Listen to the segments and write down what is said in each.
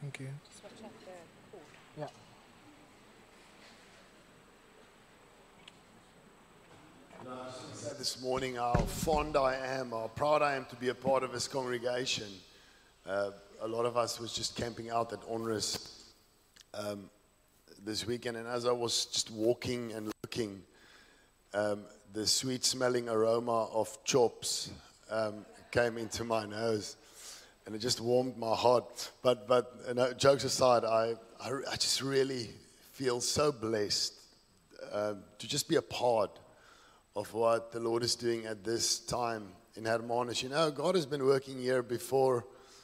Thank you. Yeah. This morning, how fond I am, how proud I am to be a part of this congregation. A lot of us was just camping out at Onrus this weekend, and as I was just walking and looking, the sweet-smelling aroma of chops came into my nose, and it just warmed my heart. But jokes aside, I just really feel so blessed to just be a part of what the Lord is doing at this time in Hermanus. You know, God has been working here before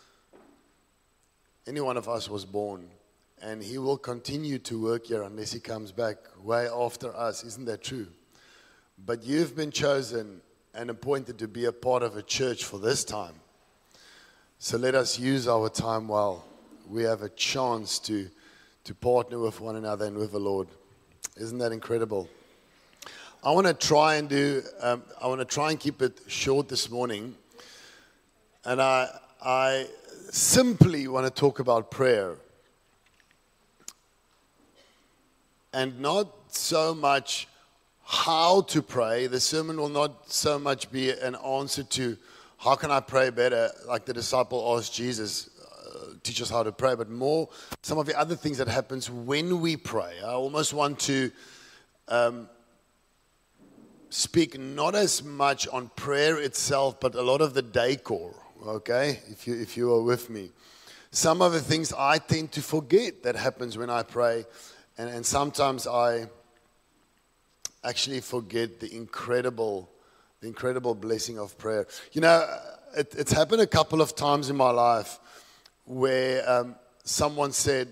any one of us was born, and He will continue to work here unless He comes back way after us. Isn't that true? But you've been chosen and appointed to be a part of a church for this time. So let us use our time while we have a chance to partner with one another and with the Lord. Isn't that incredible? I want to try and keep it short this morning, and I simply want to talk about prayer, and not so much how to pray. The sermon will not so much be an answer to how can I pray better, like the disciple asked Jesus, teach us how to pray, but more some of the other things that happens when we pray. I almost want to speak not as much on prayer itself, but a lot of the decor, okay, if you are with me. Some of the things I tend to forget that happens when I pray, and sometimes I actually forget the incredible blessing of prayer. You know, it's happened a couple of times in my life where someone said,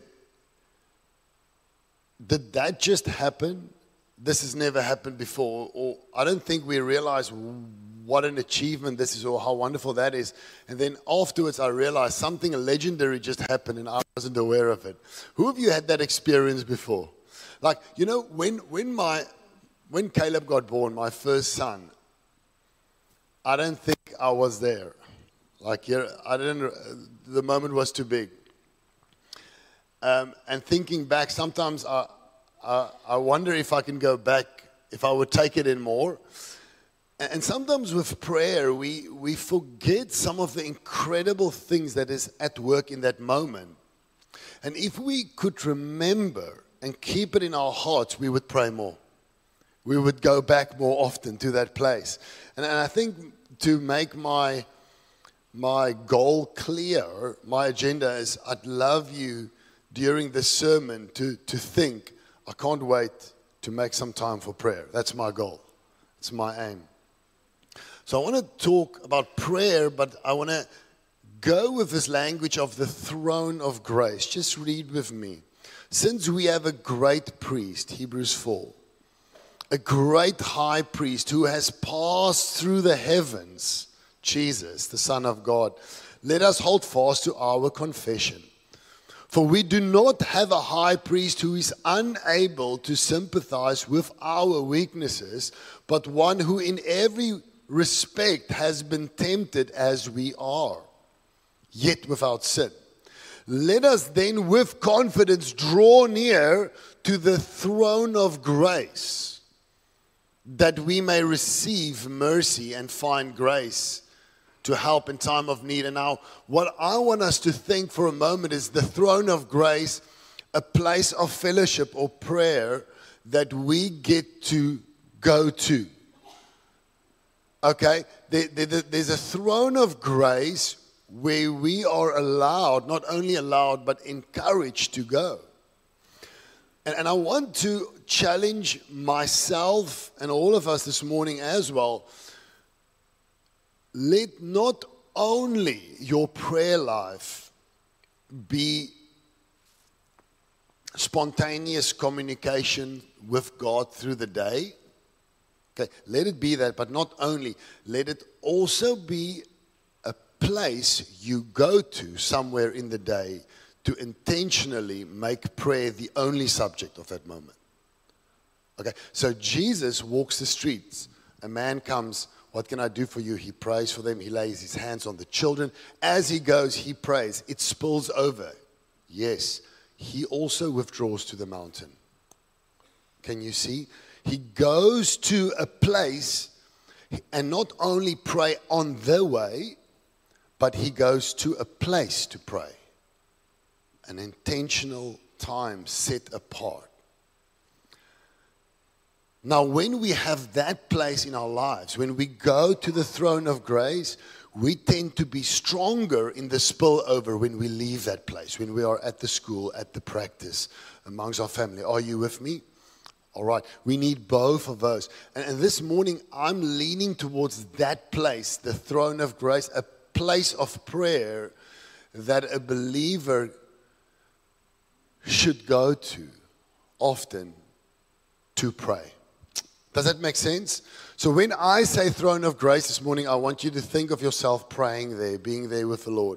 did that just happen? This has never happened before, or I don't think we realize what an achievement this is or how wonderful that is. And then afterwards I realized something legendary just happened and I wasn't aware of it. Who of you had that experience before? Like, you know, when Caleb got born, my first son, I don't think I was there. Like, the moment was too big. And thinking back, sometimes I wonder if I can go back, if I would take it in more. And sometimes with prayer, we forget some of the incredible things that is at work in that moment. And if we could remember and keep it in our hearts, we would pray more. We would go back more often to that place. And I think to make my goal clear, my agenda is I'd love you during this sermon to think, I can't wait to make some time for prayer. That's my goal. It's my aim. So I want to talk about prayer, but I want to go with this language of the throne of grace. Just read with me. Since we have a great priest, Hebrews 4, a great high priest who has passed through the heavens, Jesus, the Son of God, let us hold fast to our confession. For we do not have a high priest who is unable to sympathize with our weaknesses, but one who in every respect has been tempted as we are, yet without sin. Let us then with confidence draw near to the throne of grace, that we may receive mercy and find grace to help in time of need. And now, what I want us to think for a moment is the throne of grace, a place of fellowship or prayer that we get to go to. Okay? There's a throne of grace where we are allowed, not only allowed, but encouraged to go. And I want to challenge myself and all of us this morning as well. Let not only your prayer life be spontaneous communication with God through the day. Okay, let it be that, but not only. Let it also be a place you go to somewhere in the day to intentionally make prayer the only subject of that moment. Okay, so Jesus walks the streets. A man comes, what can I do for you? He prays for them. He lays his hands on the children. As he goes, he prays. It spills over. Yes, he also withdraws to the mountain. Can you see? He goes to a place and not only pray on the way, but he goes to a place to pray. An intentional time set apart. Now, when we have that place in our lives, when we go to the throne of grace, we tend to be stronger in the spillover when we leave that place, when we are at the school, at the practice, amongst our family. Are you with me? All right. We need both of those. And this morning, I'm leaning towards that place, the throne of grace, a place of prayer that a believer should go to often to pray. Does that make sense? So when I say throne of grace this morning, I want you to think of yourself praying there, being there with the Lord.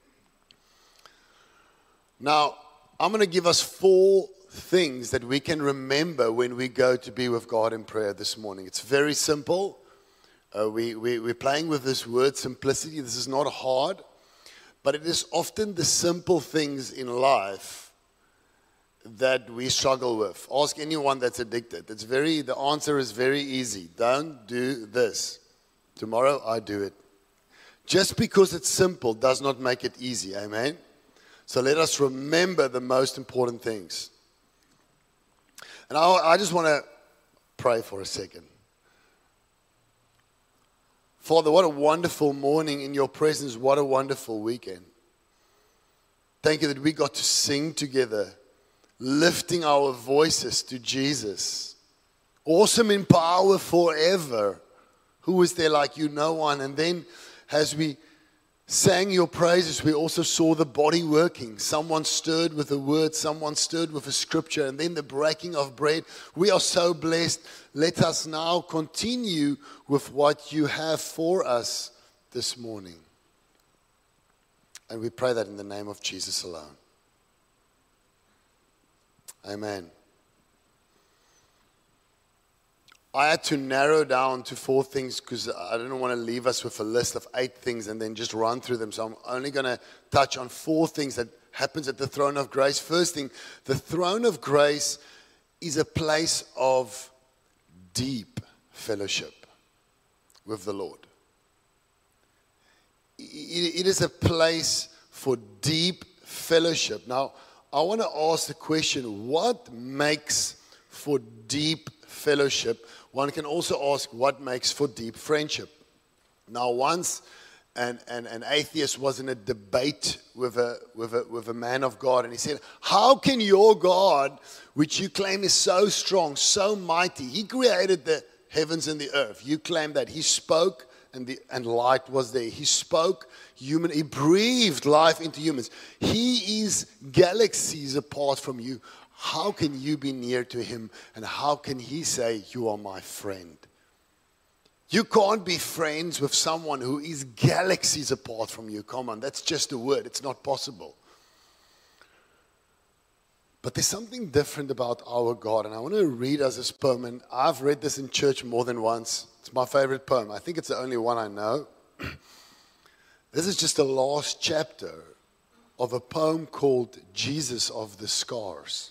Now, I'm going to give us 4 things that we can remember when we go to be with God in prayer this morning. It's very simple. We're playing with this word simplicity. This is not hard, but it is often the simple things in life that we struggle with. Ask anyone that's addicted. The answer is very easy. Don't do this. Tomorrow I do it. Just because it's simple does not make it easy. Amen? So let us remember the most important things. And I just want to pray for a second. Father, what a wonderful morning in your presence. What a wonderful weekend. Thank you that we got to sing together, lifting our voices to Jesus. Awesome in power forever. Who is there like you? No one. And then as we sang your praises, we also saw the body working. Someone stirred with a word, someone stirred with a scripture, and then the breaking of bread. We are so blessed. Let us now continue with what you have for us this morning. And we pray that in the name of Jesus alone. Amen. I had to narrow down to 4 things because I didn't want to leave us with a list of 8 things and then just run through them. So I'm only going to touch on 4 things that happens at the throne of grace. First thing, the throne of grace is a place of deep fellowship with the Lord. It is a place for deep fellowship. Now, I want to ask the question, what makes for deep fellowship? One can also ask, what makes for deep friendship? Now, once an atheist was in a debate with a man of God, and he said, how can your God, which you claim is so strong, so mighty, he created the heavens and the earth. You claim that he spoke and light was there. He spoke he breathed life into humans. He is galaxies apart from you. How can you be near to him? And how can he say, you are my friend? You can't be friends with someone who is galaxies apart from you. Come on, that's just a word. It's not possible. But there's something different about our God. And I want to read us this poem. And I've read this in church more than once. It's my favorite poem. I think it's the only one I know. This is just the last chapter of a poem called Jesus of the Scars.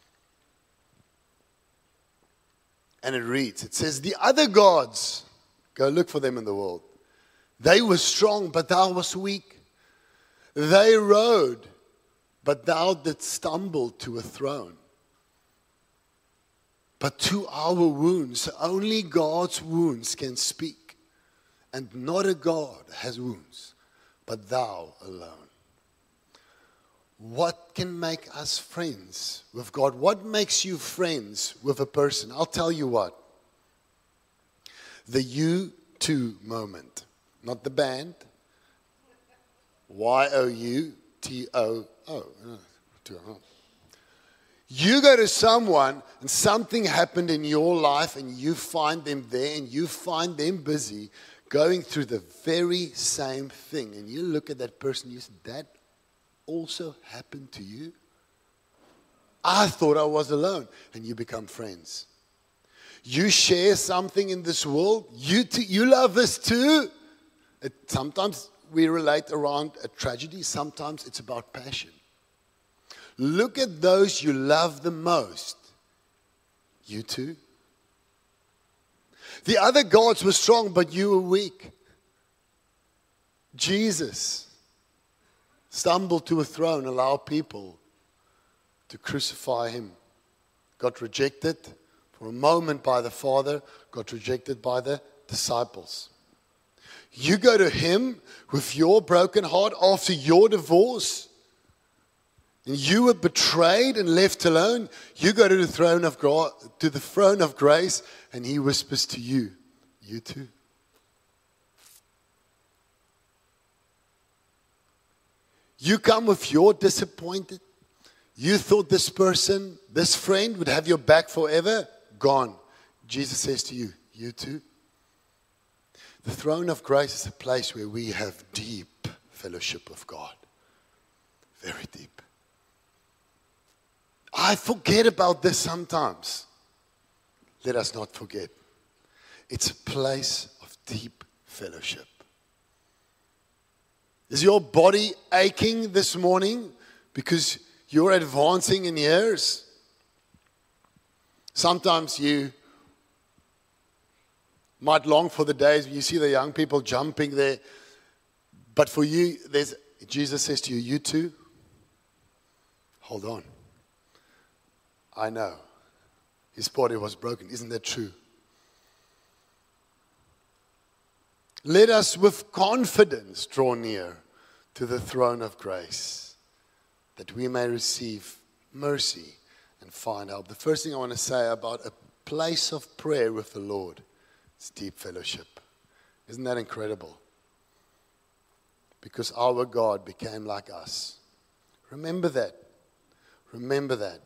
And it says, the other gods, go look for them in the world. They were strong, but thou wast weak. They rode, but thou didst stumble to a throne. But to our wounds, only God's wounds can speak. And not a God has wounds, but thou alone. What can make us friends with God? What makes you friends with a person? I'll tell you what. The U2 moment. Not the band. Y-O-U-T-O-O. You go to someone and something happened in your life and you find them there and you find them busy going through the very same thing. And you look at that person and you say, that also happened to you? I thought I was alone. And you become friends. You share something in this world. You love this too. Sometimes we relate around a tragedy. Sometimes it's about passion. Look at those you love the most. You too. The other gods were strong, but you were weak. Jesus stumbled to a throne, allowed people to crucify him. Got rejected for a moment by the Father, got rejected by the disciples. You go to him with your broken heart after your divorce, and you were betrayed and left alone. You go to the throne of God, to the throne of grace, and he whispers to you, you too. You come with your disappointed. You thought this person, this friend would have your back forever. Gone. Jesus says to you, you too. The throne of grace is a place where we have deep fellowship with God. Very deep. I forget about this sometimes. Let us not forget. It's a place of deep fellowship. Is your body aching this morning because you're advancing in years? Sometimes you might long for the days when you see the young people jumping there. But for you, Jesus says to you, you too? Hold on. I know. His body was broken. Isn't that true? Let us with confidence draw near to the throne of grace, that we may receive mercy and find help. The first thing I want to say about a place of prayer with the Lord is deep fellowship. Isn't that incredible? Because our God became like us. Remember that. Remember that.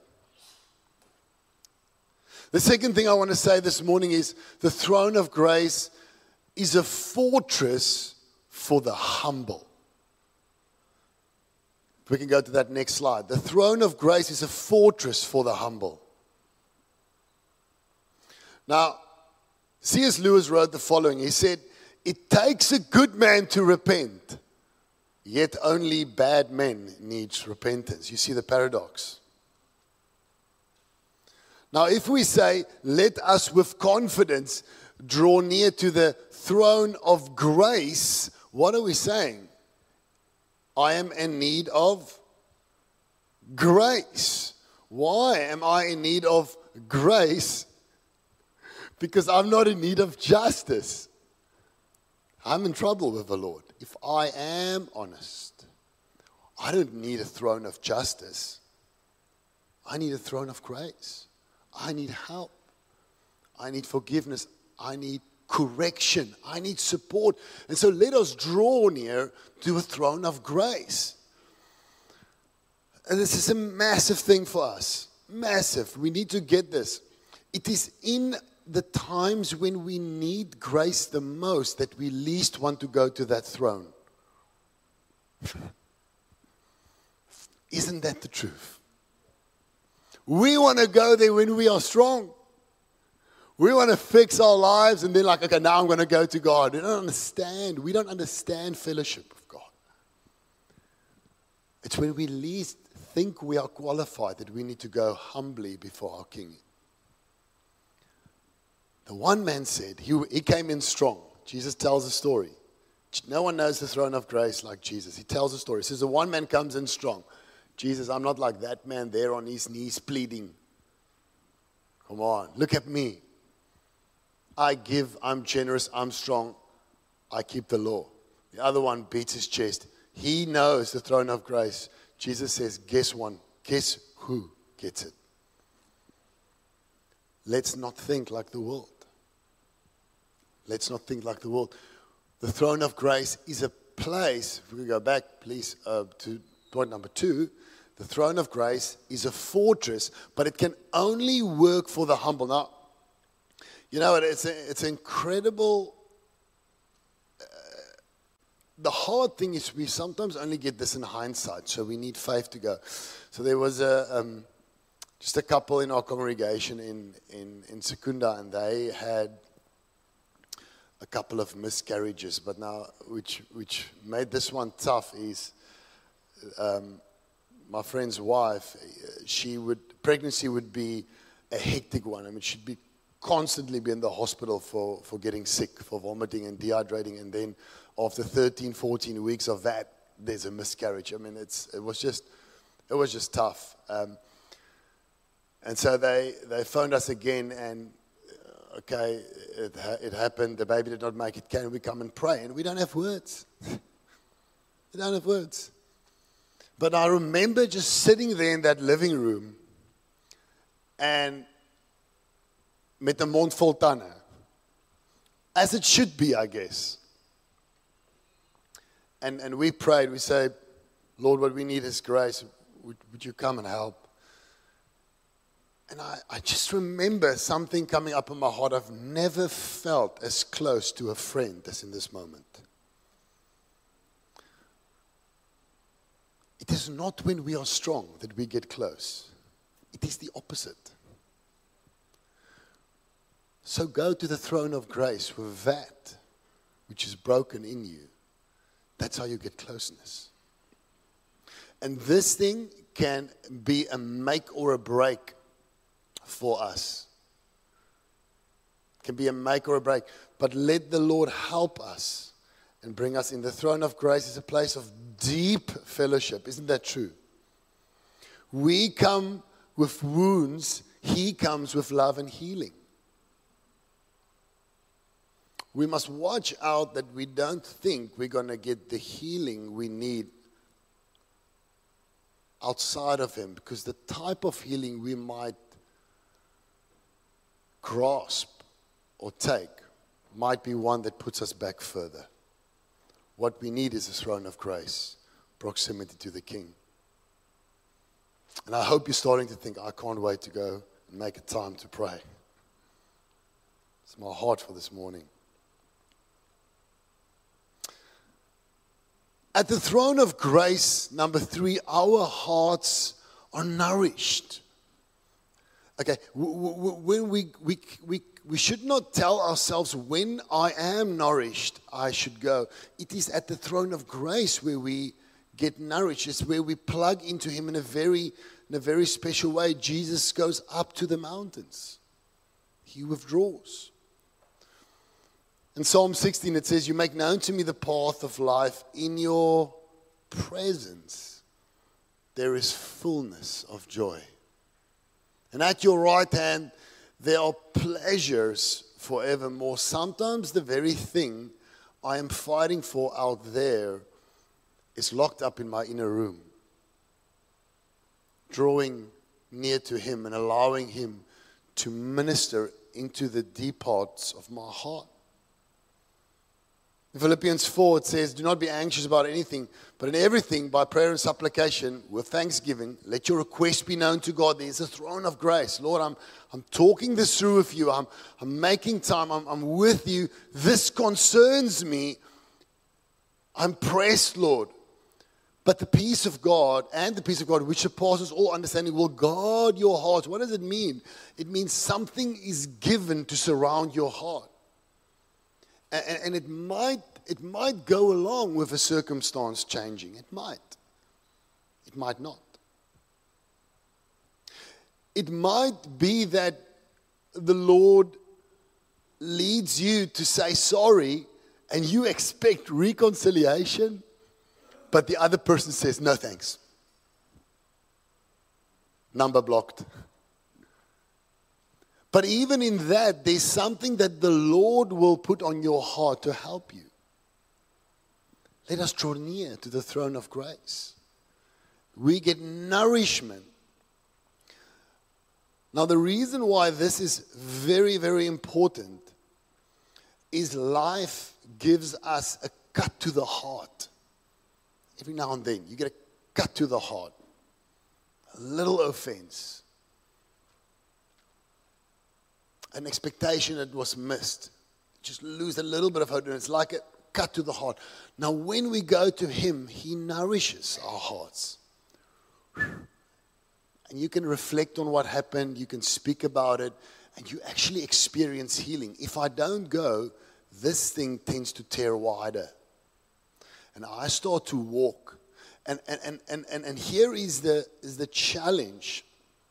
The second thing I want to say this morning is the throne of grace is a fortress for the humble. We can go to that next slide. The throne of grace is a fortress for the humble. Now, C.S. Lewis wrote the following. He said, it takes a good man to repent, yet only bad men needs repentance. You see the paradox. Now, if we say, let us with confidence draw near to the throne of grace, what are we saying? I am in need of grace. Why am I in need of grace? Because I'm not in need of justice. I'm in trouble with the Lord. If I am honest, I don't need a throne of justice. I need a throne of grace. I need help. I need forgiveness. I need correction. I need support. And so let us draw near to a throne of grace. And this is a massive thing for us. Massive. We need to get this. It is in the times when we need grace the most that we least want to go to that throne. Isn't that the truth? We want to go there when we are strong. We want to fix our lives and then like, okay, now I'm going to go to God. We don't understand. We don't understand fellowship with God. It's when we least think we are qualified that we need to go humbly before our King. The one man said, he came in strong. Jesus tells a story. No one knows the throne of grace like Jesus. He tells a story. He says, the one man comes in strong. Jesus, I'm not like that man there on his knees pleading. Come on, look at me. I give, I'm generous, I'm strong. I keep the law. The other one beats his chest. He knows the throne of grace. Jesus says, guess who gets it? Let's not think like the world. Let's not think like the world. The throne of grace is a place, if we can go back, please, to point number 2. The throne of grace is a fortress, but it can only work for the humble. Now, you know, it's incredible. The hard thing is we sometimes only get this in hindsight, so we need faith to go. So there was just a couple in our congregation in Secunda, and they had a couple of miscarriages. But now, which made this one tough is my friend's wife, pregnancy would be a hectic one. I mean, she'd be constantly be in the hospital for getting sick, for vomiting and dehydrating. And then after 13, 14 weeks of that, there's a miscarriage. I mean, it was just tough. And so they phoned us again, and okay, it happened. The baby did not make it. Can we come and pray? And we don't have words. We don't have words. But I remember just sitting there in that living room and met 'n mond vol tande. As it should be, I guess. And we prayed. We said, Lord, what we need is grace. Would you come and help? And I just remember something coming up in my heart. I've never felt as close to a friend as in this moment. It is not when we are strong that we get close. It is the opposite. So go to the throne of grace with that which is broken in you. That's how you get closeness. And this thing can be a make or a break for us. It can be a make or a break. But let the Lord help us and bring us in. The throne of grace is a place of deep fellowship. Isn't that true? We come with wounds. He comes with love and healing. We must watch out that we don't think we're going to get the healing we need outside of Him, because the type of healing we might grasp or take might be one that puts us back further. What we need is a throne of grace, proximity to the King. And I hope you're starting to think, I can't wait to go and make a time to pray. It's my heart for this morning. At the throne of grace, number 3, our hearts are nourished. Okay, when we should not tell ourselves, when I am nourished, I should go. It is at the throne of grace where we get nourished. It's where we plug into Him in a very special way. Jesus goes up to the mountains. He withdraws. In Psalm 16 it says, you make known to me the path of life. In your presence there is fullness of joy. And at your right hand there are pleasures forevermore. Sometimes the very thing I am fighting for out there is locked up in my inner room. Drawing near to Him and allowing Him to minister into the deep parts of my heart. In Philippians 4 it says, do not be anxious about anything, but in everything by prayer and supplication with thanksgiving, let your request be known to God. There's a throne of grace. Lord, I'm talking this through with you. I'm making time. I'm with you. This concerns me. I'm pressed, Lord. But the peace of God, and the peace of God which surpasses all understanding, will guard your heart. What does it mean? It means something is given to surround your heart. And it might go along with a circumstance changing. It might. It might not. It might be that the Lord leads you to say sorry and you expect reconciliation, but the other person says, no thanks. Number blocked. But even in that, there's something that the Lord will put on your heart to help you. Let us draw near to the throne of grace. We get nourishment. Now, the reason why this is very, very important is life gives us a cut to the heart. Every now and then, you get a cut to the heart. A little offense. An expectation that was missed. Just lose a little bit of hope, and it's like a cut to the heart. Now, when we go to Him, He nourishes our hearts. And you can reflect on what happened, you can speak about it, and you actually experience healing. If I don't go, this thing tends to tear wider. And I start to walk, And here is the challenge.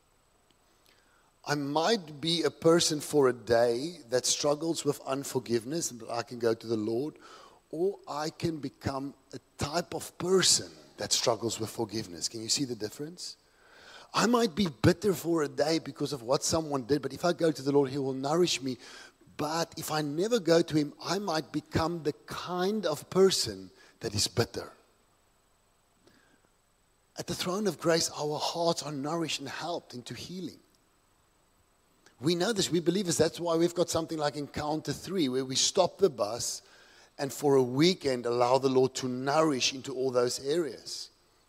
I might be a person for a day that struggles with unforgiveness, but I can go to the Lord, or I can become a type of person that struggles with forgiveness. Can you see the difference? I might be bitter for a day because of what someone did, but if I go to the Lord, He will nourish me. But if I never go to Him, I might become the kind of person that is bitter. At the throne of grace, our hearts are nourished and helped into healing. We know this, we believe this. That's why we've got something like Encounter 3, where we stop the bus and for a weekend allow the Lord to nourish into all those areas.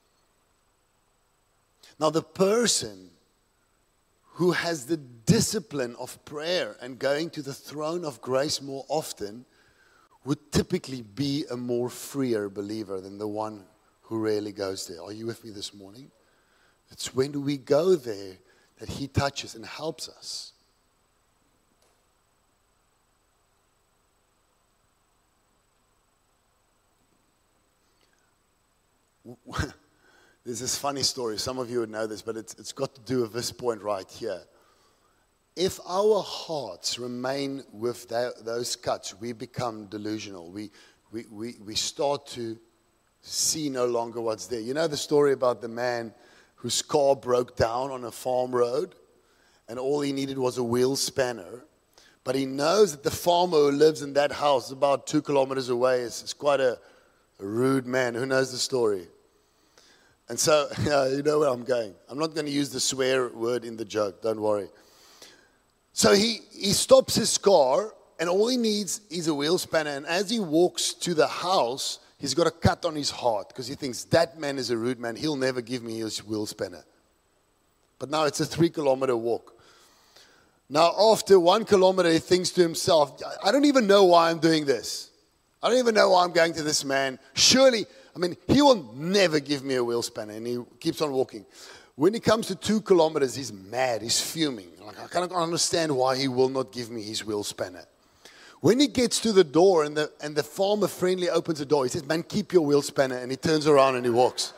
Now, the person who has the discipline of prayer and going to the throne of grace more often would typically be a more freer believer than the one who rarely goes there. Are you with me this morning? It's when we go there that He touches and helps us. There's this funny story. Some of you would know this, but it's got to do with this point right here. If our hearts remain with those cuts, we become delusional. We start to see no longer what's there. You know the story about the man whose car broke down on a farm road, and all he needed was a wheel spanner. But he knows that the farmer who lives in that house about 2 kilometers away is quite a rude man. Who knows the story? And so, you know where I'm going. I'm not going to use the swear word in the joke. Don't worry. So he stops his car, and all he needs is a wheel spanner. And as he walks to the house, he's got a cut on his heart because he thinks, that man is a rude man. He'll never give me his wheel spanner. But now it's a 3-kilometer walk. Now, after 1 kilometer, he thinks to himself, I don't even know why I'm doing this. I don't even know why I'm going to this man. Surely, he will never give me a wheel spanner. And he keeps on walking. When he comes to 2 kilometers, he's mad. He's fuming. I cannot understand why he will not give me his wheel spanner. When he gets to the door and the farmer friendly opens the door, he says, man, keep your wheel spanner. And he turns around and he walks.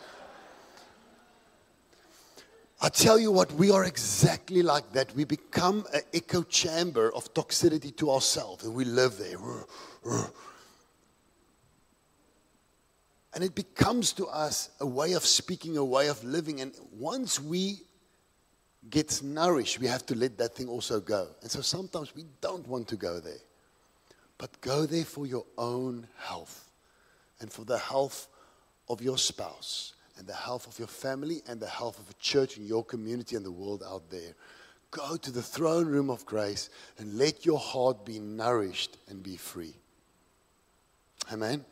I tell you what, we are exactly like that. We become an echo chamber of toxicity to ourselves. And we live there. And it becomes to us a way of speaking, a way of living. And once we get nourished, we have to let that thing also go. And so sometimes we don't want to go there. But go there for your own health and for the health of your spouse and the health of your family and the health of a church in your community and the world out there. Go to the throne room of grace and let your heart be nourished and be free. Amen.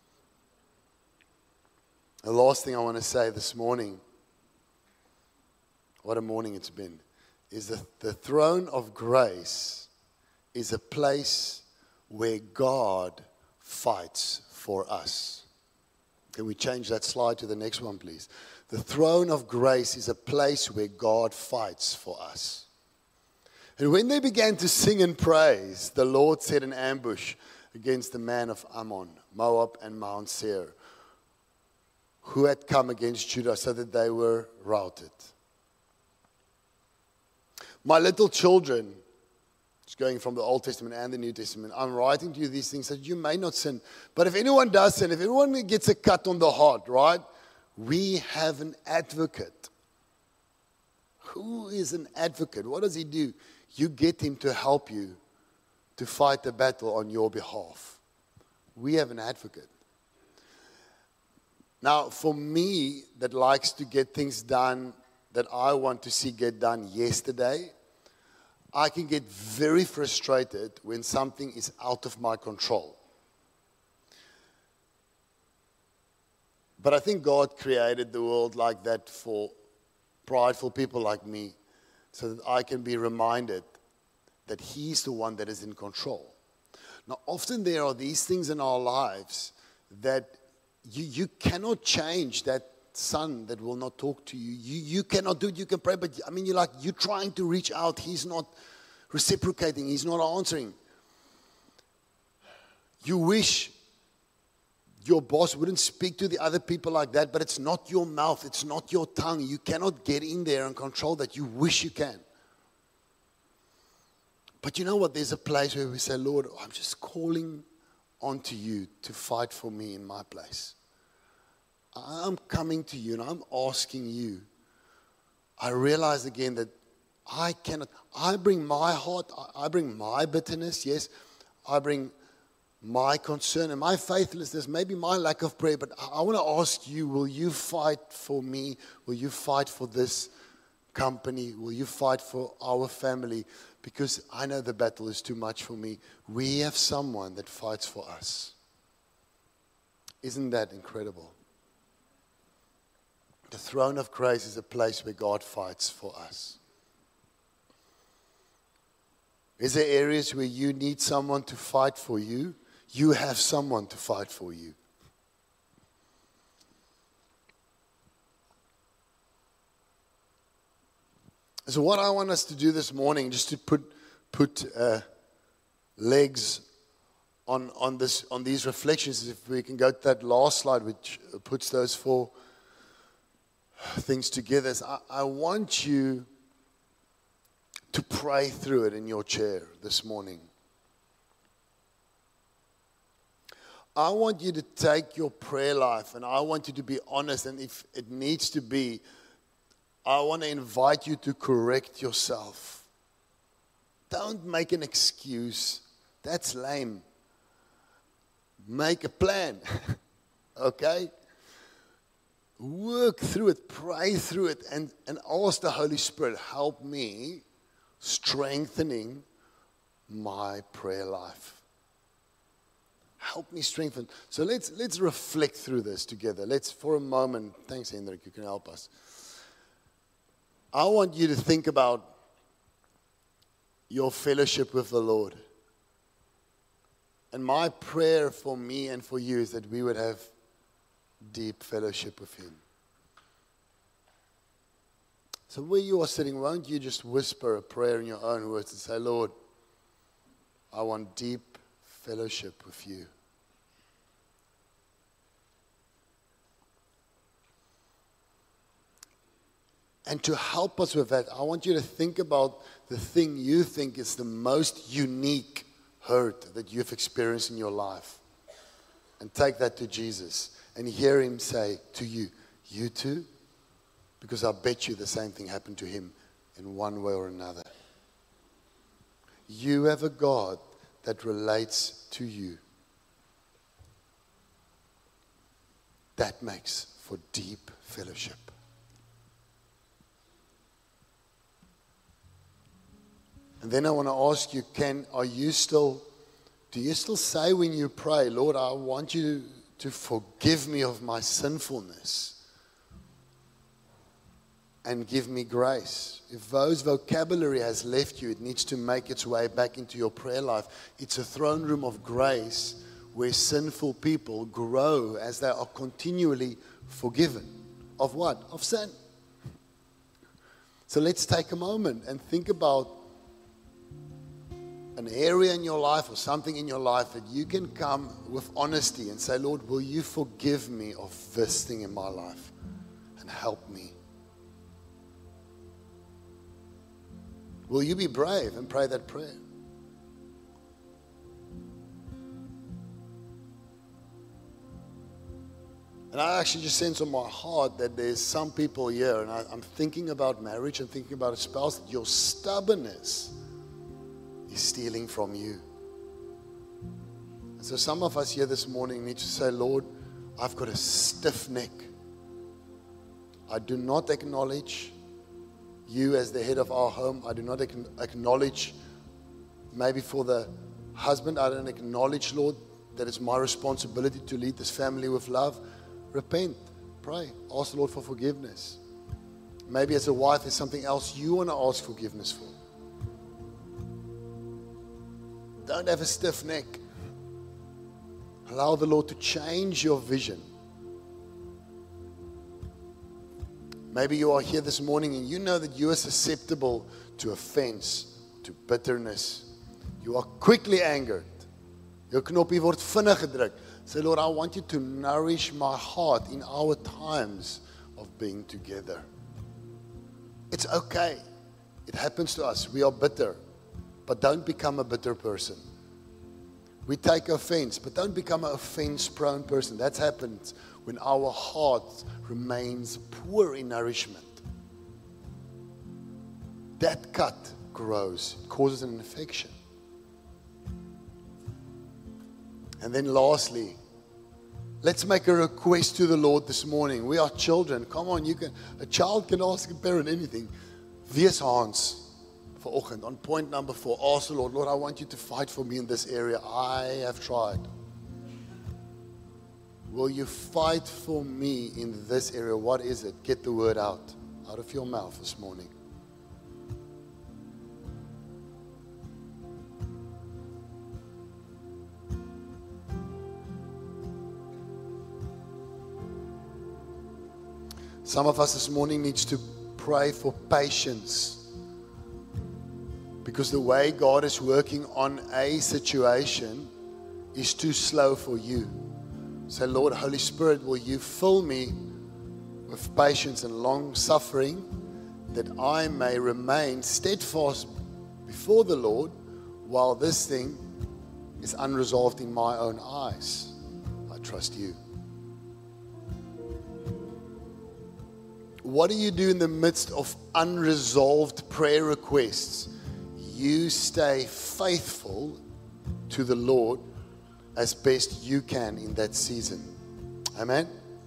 The last thing I want to say this morning, what a morning it's been, is that the throne of grace is a place where God fights for us. Can we change that slide to the next one, please? The throne of grace is a place where God fights for us. And when they began to sing and praise, the Lord set an ambush against the man of Ammon, Moab, and Mount Seir, who had come against Judah, so that they were routed. My little children, it's going from the Old Testament and the New Testament, I'm writing to you these things that you may not sin. But if anyone does sin, if anyone gets a cut on the heart, right? We have an advocate. Who is an advocate? What does he do? You get him to help you to fight the battle on your behalf. We have an advocate. Now, for me, that likes to get things done that I want to see get done yesterday, I can get very frustrated when something is out of my control. But I think God created the world like that for prideful people like me, so that I can be reminded that He's the one that is in control. Now, often there are these things in our lives that you cannot change. That son that will not talk to you. You cannot do it. You can pray, but you're trying to reach out. He's not reciprocating. He's not answering. You wish your boss wouldn't speak to the other people like that, but it's not your mouth, it's not your tongue. You cannot get in there and control that. You wish you can. But you know what? There's a place where we say, Lord, I'm just calling onto you to fight for me in my place. I'm coming to you and I'm asking you. I realize again that I cannot. I bring my heart, I bring my bitterness, yes. I bring my concern and my faithlessness, maybe my lack of prayer, but I want to ask you, will you fight for me? Will you fight for this company? Will you fight for our family? Because I know the battle is too much for me. We have someone that fights for us. Isn't that incredible? The throne of grace is a place where God fights for us. Is there areas where you need someone to fight for you? You have someone to fight for you. So what I want us to do this morning, just to put legs on these reflections, is if we can go to that last slide, which puts those 4 things together. Is I want you to pray through it in your chair this morning. I want you to take your prayer life and I want you to be honest, and if it needs to be, I want to invite you to correct yourself. Don't make an excuse. That's lame. Make a plan. Okay? Work through it, pray through it, and ask the Holy Spirit, help me strengthening my prayer life. Help me strengthen. So let's reflect through this together. Let's, for a moment, thanks Hendrik, you can help us. I want you to think about your fellowship with the Lord. And my prayer for me and for you is that we would have deep fellowship with Him. So where you are sitting, won't you just whisper a prayer in your own words and say, Lord, I want deep fellowship with you. And to help us with that, I want you to think about the thing you think is the most unique hurt that you've experienced in your life. And take that to Jesus and hear Him say to you, you too? Because I bet you the same thing happened to Him in one way or another. You have a God that relates to you. That makes for deep fellowship. And then I want to ask you, do you still say when you pray, Lord, I want you to forgive me of my sinfulness and give me grace? If those vocabulary has left you, it needs to make its way back into your prayer life. It's a throne room of grace where sinful people grow as they are continually forgiven. Of what? Of sin. So let's take a moment and think about an area in your life or something in your life that you can come with honesty and say, Lord, will you forgive me of this thing in my life and help me? Will you be brave and pray that prayer? And I actually just sense on my heart that there's some people here, and I'm thinking about marriage and thinking about a spouse, that your stubbornness is stealing from you. And so some of us here this morning need to say, Lord, I've got a stiff neck. I do not acknowledge you as the head of our home. I do not acknowledge, maybe for the husband, I don't acknowledge, Lord, that it's my responsibility to lead this family with love. Repent, pray, ask the Lord for forgiveness. Maybe as a wife, there's something else you want to ask forgiveness for. Don't have a stiff neck. Allow the Lord to change your vision. Maybe you are here this morning and you know that you are susceptible to offense, to bitterness. You are quickly angered. Jou knoppie word vinnig gedruk. Say, Lord, I want you to nourish my heart in our times of being together. It's okay. It happens to us. We are bitter. But don't become a bitter person. We take offense, but don't become an offense-prone person. That's happened when our heart remains poor in nourishment. That cut grows. It causes an infection. And then lastly, let's make a request to the Lord this morning. We are children. Come on, a child can ask a parent anything. Wees Hans vanoggend on point number 4. Ask the Lord, Lord, I want you to fight for me in this area. I have tried. Will you fight for me in this area? What is it? Get the word out of your mouth this morning. Some of us this morning needs to pray for patience. Because the way God is working on a situation is too slow for you. Say, Lord, Holy Spirit, will you fill me with patience and long suffering that I may remain steadfast before the Lord while this thing is unresolved in my own eyes. I trust you. What do you do in the midst of unresolved prayer requests? You stay faithful to the Lord as best you can in that season. Amen?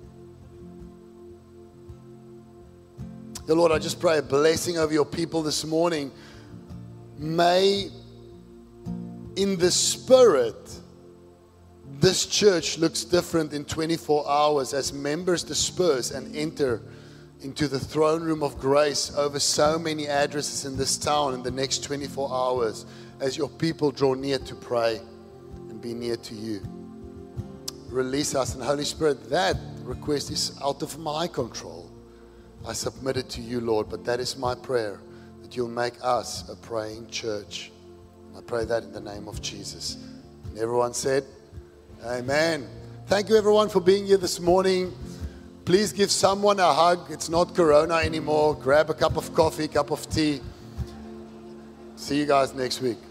The Lord, I just pray a blessing over your people this morning. May, in the Spirit, this church looks different in 24 hours as members disperse and enter into the throne room of grace over so many addresses in this town in the next 24 hours as your people draw near to pray and be near to you. Release us, and Holy Spirit, that request is out of my control. I submit it to you, Lord, but that is my prayer, that you'll make us a praying church. I pray that in the name of Jesus. And everyone said, Amen. Thank you everyone for being here this morning. Please give someone a hug. It's not Corona anymore. Grab a cup of coffee, cup of tea. See you guys next week.